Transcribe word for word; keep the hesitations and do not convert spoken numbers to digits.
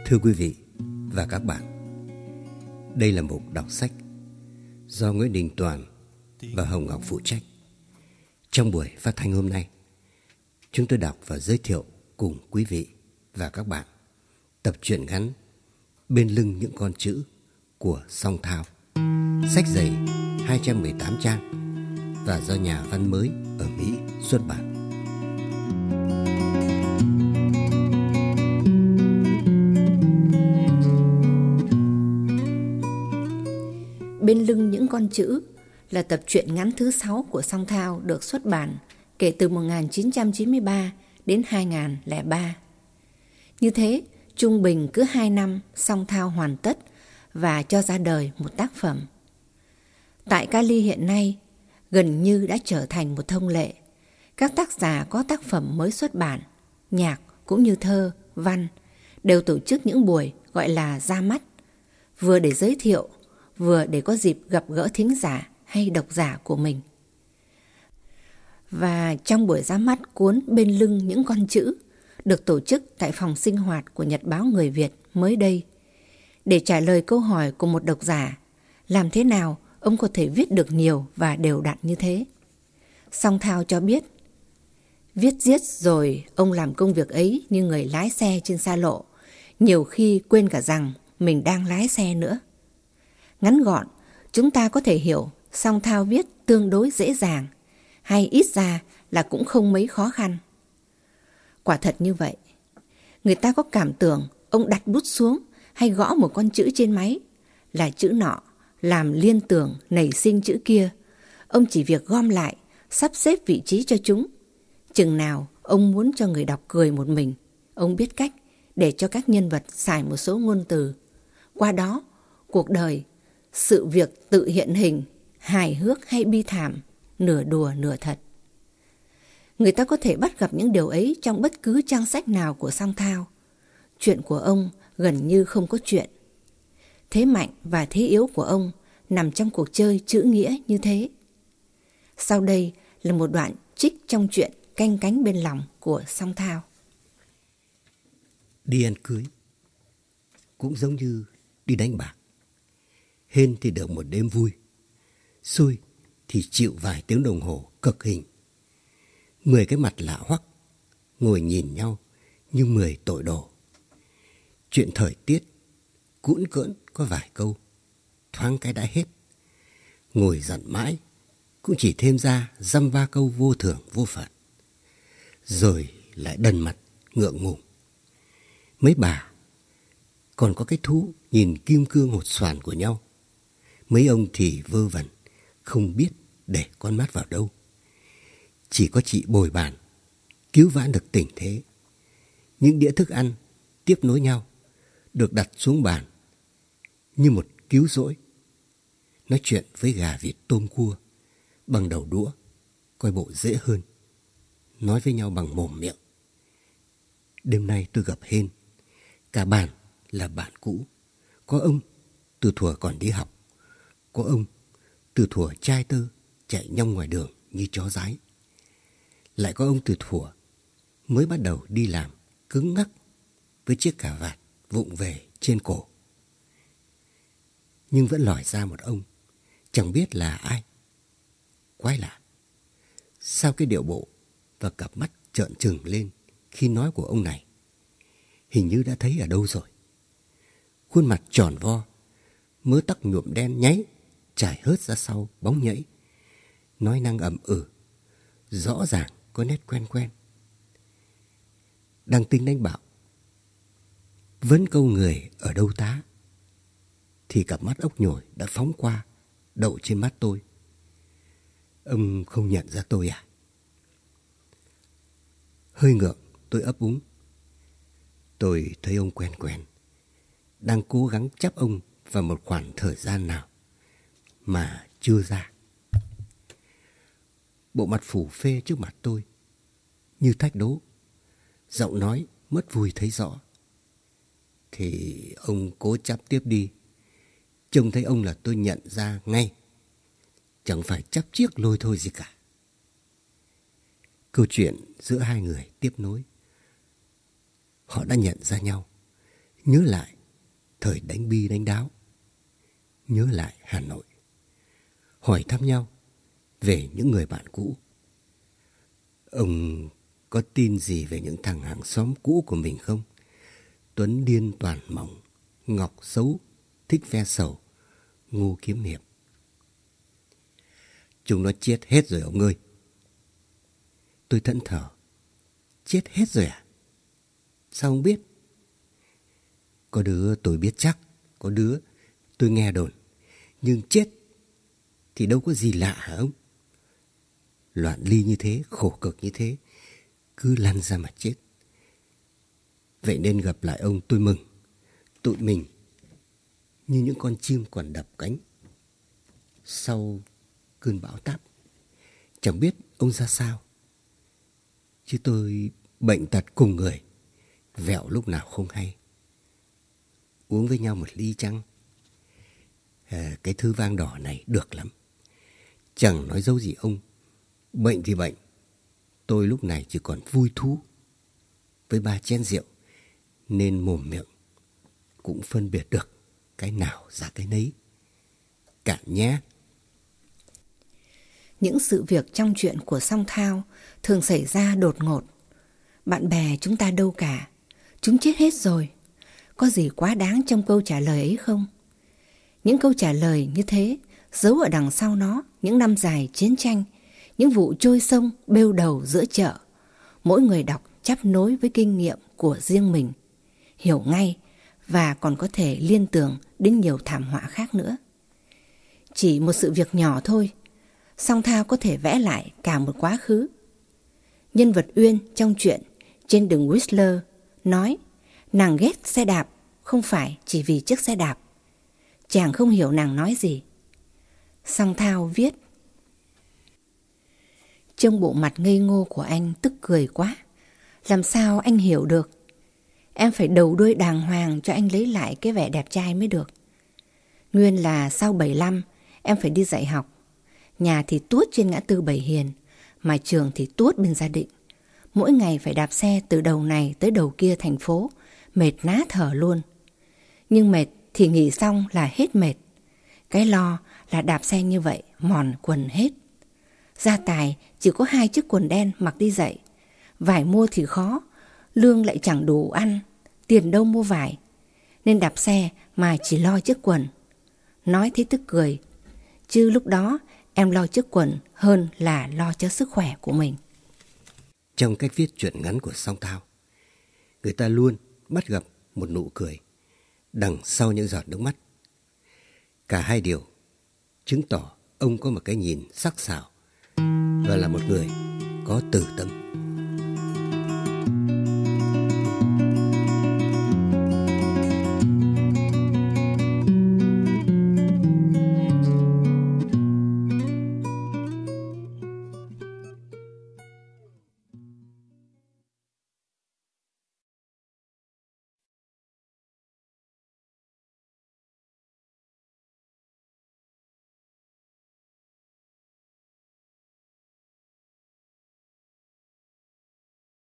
Thưa quý vị và các bạn, đây là mục đọc sách do Nguyễn Đình Toàn và Hồng Ngọc phụ trách. Trong buổi phát thanh hôm nay, chúng tôi đọc và giới thiệu cùng quý vị và các bạn tập truyện ngắn Bên lưng những con chữ của Song Thao, sách dày hai trăm mười tám trang và do nhà văn mới ở Mỹ xuất bản. Bên lưng những con chữ là tập truyện ngắn thứ sáu của Song Thao được xuất bản kể từ một nghìn chín trăm chín mươi ba đến hai nghìn không trăm lẻ ba. Như thế, trung bình cứ hai năm Song Thao hoàn tất và cho ra đời một tác phẩm. Tại Cali hiện nay, gần như đã trở thành một thông lệ. Các tác giả có tác phẩm mới xuất bản, nhạc cũng như thơ, văn, đều tổ chức những buổi gọi là ra mắt, vừa để giới thiệu, vừa để có dịp gặp gỡ thính giả hay độc giả của mình. Và trong buổi ra mắt cuốn Bên lưng những con chữ được tổ chức tại phòng sinh hoạt của Nhật báo Người Việt mới đây, để trả lời câu hỏi của một độc giả, làm thế nào ông có thể viết được nhiều và đều đặn như thế? Song Thao cho biết, viết giết rồi ông làm công việc ấy như người lái xe trên xa lộ, nhiều khi quên cả rằng mình đang lái xe nữa. Ngắn gọn, chúng ta có thể hiểu Song Thao viết tương đối dễ dàng, hay ít ra là cũng không mấy khó khăn. Quả thật như vậy. Người ta có cảm tưởng ông đặt bút xuống hay gõ một con chữ trên máy là chữ nọ, làm liên tưởng nảy sinh chữ kia. Ông chỉ việc gom lại, sắp xếp vị trí cho chúng. Chừng nào ông muốn cho người đọc cười một mình, ông biết cách để cho các nhân vật xài một số ngôn từ. Qua đó, cuộc đời, sự việc tự hiện hình, hài hước hay bi thảm, nửa đùa nửa thật. Người ta có thể bắt gặp những điều ấy trong bất cứ trang sách nào của Song Thao. Chuyện của ông gần như không có chuyện. Thế mạnh và thế yếu của ông nằm trong cuộc chơi chữ nghĩa như thế. Sau đây là một đoạn trích trong truyện Canh cánh bên lòng của Song Thao. Đi ăn cưới cũng giống như đi đánh bạc. Hên thì được một đêm vui, xui thì chịu vài tiếng đồng hồ cực hình. Mười cái mặt lạ hoắc ngồi nhìn nhau như mười tội đồ. Chuyện thời tiết cũn cỡn có vài câu, thoáng cái đã hết. Ngồi giận mãi cũng chỉ thêm ra dăm ba câu vô thưởng vô phận, rồi lại đần mặt ngượng ngùng. Mấy bà còn có cái thú nhìn kim cương hột xoàn của nhau. Mấy ông thì vơ vẩn, không biết để con mắt vào đâu. Chỉ có chị bồi bàn, cứu vãn được tình thế. Những đĩa thức ăn tiếp nối nhau, được đặt xuống bàn như một cứu rỗi. Nói chuyện với gà vịt tôm cua bằng đầu đũa, coi bộ dễ hơn. Nói với nhau bằng mồm miệng. Đêm nay tôi gặp Hên. Cả bàn là bạn cũ. Có ông từ thuở còn đi học, có ông từ thuở trai tơ chạy nhong ngoài đường như chó dái, lại có ông từ thuở mới bắt đầu đi làm cứng ngắc với chiếc cà vạt vụng về trên cổ. Nhưng vẫn lòi ra một ông, chẳng biết là ai. Quái lạ, sao cái điệu bộ và cặp mắt trợn trừng lên khi nói của ông này hình như đã thấy ở đâu rồi. Khuôn mặt tròn vo, mớ tóc nhuộm đen nháy trải hớt ra sau bóng nhẫy, nói năng ậm ừ, rõ ràng có nét quen quen. Đang tính đánh bạo, vấn câu người ở đâu tá, thì cặp mắt ốc nhồi đã phóng qua, đậu trên mắt tôi. Ông không nhận ra tôi à? Hơi ngượng, tôi ấp úng. Tôi thấy ông quen quen, đang cố gắng chắp ông vào một khoảng thời gian nào mà chưa ra. Bộ mặt phủ phê trước mặt tôi như thách đố, giọng nói mất vui thấy rõ. Thì ông cố chắp tiếp đi. Trông thấy ông là tôi nhận ra ngay, chẳng phải chắp chiếc lôi thôi gì cả. Câu chuyện giữa hai người tiếp nối. Họ đã nhận ra nhau, nhớ lại thời đánh bi đánh đáo, nhớ lại Hà Nội, hỏi thăm nhau về những người bạn cũ. Ông có tin gì về những thằng hàng xóm cũ của mình không? Tuấn điên toàn mỏng, Ngọc xấu, thích ve sầu, Ngu kiếm hiệp. Chúng nó chết hết rồi ông ơi. Tôi thẫn thờ. Chết hết rồi à? Sao ông biết? Có đứa tôi biết chắc, có đứa tôi nghe đồn. Nhưng chết thì đâu có gì lạ hả ông? Loạn ly như thế, khổ cực như thế, cứ lăn ra mà chết. Vậy nên gặp lại ông tôi mừng. Tụi mình như những con chim còn đập cánh sau cơn bão táp. Chẳng biết ông ra sao, chứ tôi bệnh tật cùng người, vẹo lúc nào không hay. Uống với nhau một ly chăng? À, cái thứ vang đỏ này được lắm. Chẳng nói dâu gì ông. Bệnh thì bệnh, tôi lúc này chỉ còn vui thú. Với ba chén rượu nên mồm miệng cũng phân biệt được cái nào ra cái nấy. Cạn nhé. Những sự việc trong chuyện của Song Thao thường xảy ra đột ngột. Bạn bè chúng ta đâu cả, chúng chết hết rồi. Có gì quá đáng trong câu trả lời ấy không? Những câu trả lời như thế giấu ở đằng sau nó những năm dài chiến tranh, những vụ trôi sông bêu đầu giữa chợ. Mỗi người đọc chắp nối với kinh nghiệm của riêng mình, hiểu ngay và còn có thể liên tưởng đến nhiều thảm họa khác nữa. Chỉ một sự việc nhỏ thôi, Song Thao có thể vẽ lại cả một quá khứ. Nhân vật Uyên trong chuyện Trên đường Whistler nói nàng ghét xe đạp không phải chỉ vì chiếc xe đạp. Chàng không hiểu nàng nói gì. Song Thao viết: trông bộ mặt ngây ngô của anh tức cười quá. Làm sao anh hiểu được? Em phải đầu đuôi đàng hoàng cho anh lấy lại cái vẻ đẹp trai mới được. Nguyên là sau bảy lăm em phải đi dạy học. Nhà thì tuốt trên ngã tư Bảy Hiền, mà trường thì tuốt bên Gia Định. Mỗi ngày phải đạp xe từ đầu này tới đầu kia thành phố, mệt ná thở luôn. Nhưng mệt thì nghỉ xong là hết mệt. Cái lo là đạp xe như vậy mòn quần hết. Gia tài chỉ có hai chiếc quần đen mặc đi dạy. Vải mua thì khó, lương lại chẳng đủ ăn, tiền đâu mua vải. Nên đạp xe mà chỉ lo chiếc quần. Nói thấy tức cười, chứ lúc đó em lo chiếc quần hơn là lo cho sức khỏe của mình. Trong cách viết truyện ngắn của Song Thao, người ta luôn bắt gặp một nụ cười đằng sau những giọt nước mắt. Cả hai điều chứng tỏ ông có một cái nhìn sắc sảo và là một người có từ tâm.